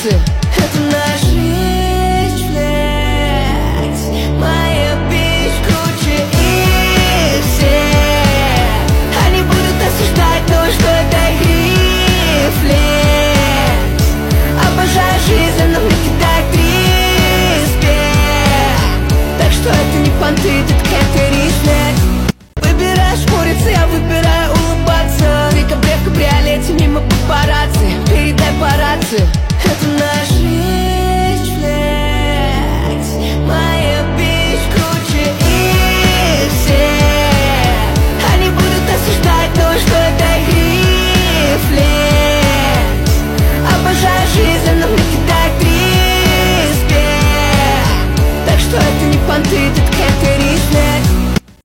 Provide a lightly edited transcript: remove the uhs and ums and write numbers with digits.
папарацци. Это наш рефлекс, моя бич круче их всех. Они будут осуждать то, что это рефлекс. Обожаю жизнь, но мне кидает респект. Так что это не понты, это рефлекс. Выбираешь курицу, я выбираю улыбаться. В декабре в кабриолете мимо папарацци. Передай по рации.